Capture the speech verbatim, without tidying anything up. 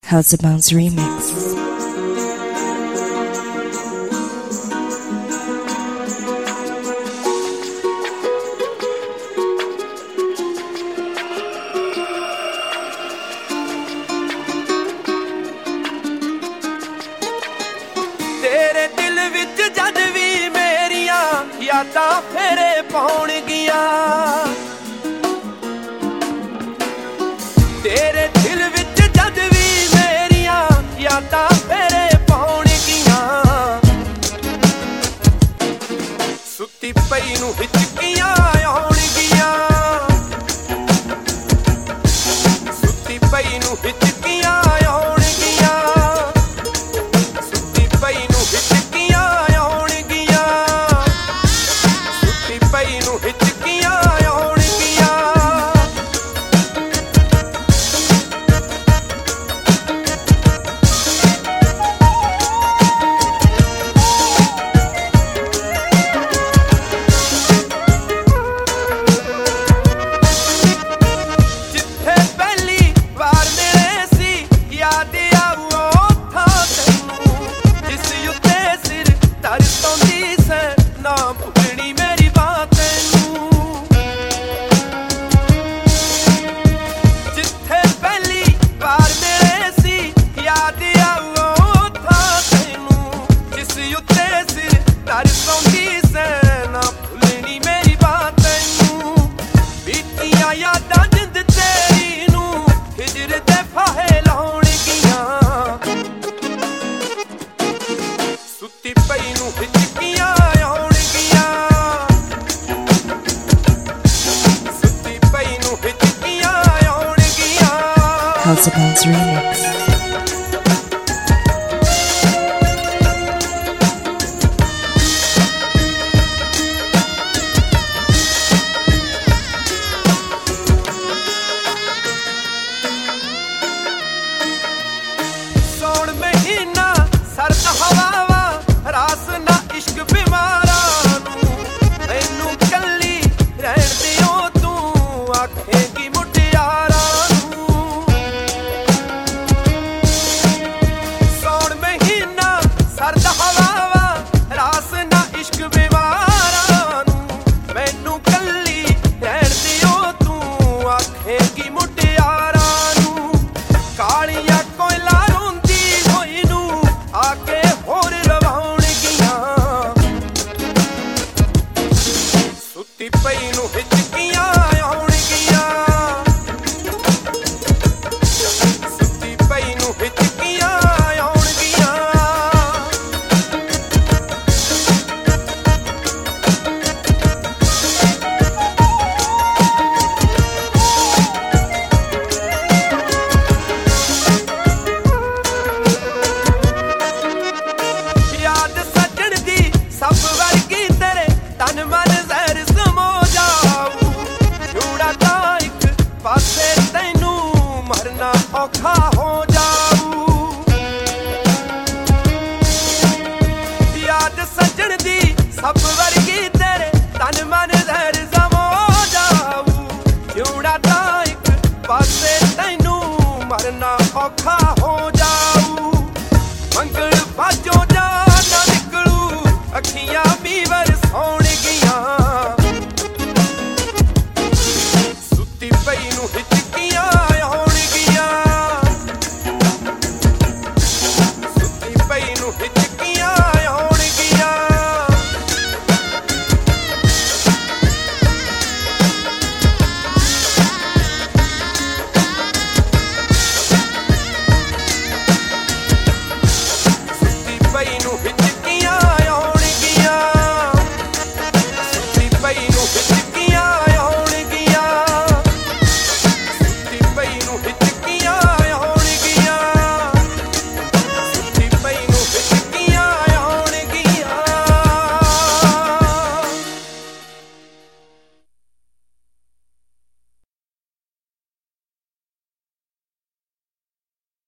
House of Bounce Remix. तेरे दिल विच जद भी मेरिया यादां फेरे पाउणगियां तेरे दिल विच जद भी मेरिया यादां फेरे पाउणगियां सुत्ती पई नूं हिचकियां आउणगियां सुत्ती पई नूं हिचकियां House of Bounce Remix. सौण महीना सर्द हवावा रास ना इश्क बीमारा नूं मैनू कल्ली रहण दिओ तूं आखेगी मुटियारा सर्द हवावा रास ना इश्क बीमारा नूं मैनू कल्ली रहण दिओ तूं आखेगी मुटियारा नूं कालियां कोयला रोंदी होई नूं आके होर रवाउणगियां सुत्ती पई नूं हिचकियां आउणगियां सुत्ती पई नूं हिचकियां सब वर्गी तेरे तन मन जहर समो जाऊ जूड़ा ता एक पासे तैनू मरना औखा हो जाऊ याद सजन दी सब वर्गी तेरे तन मन जहर समो जाऊ जूड़ा ता एक पासे तैनू मरना औखा हो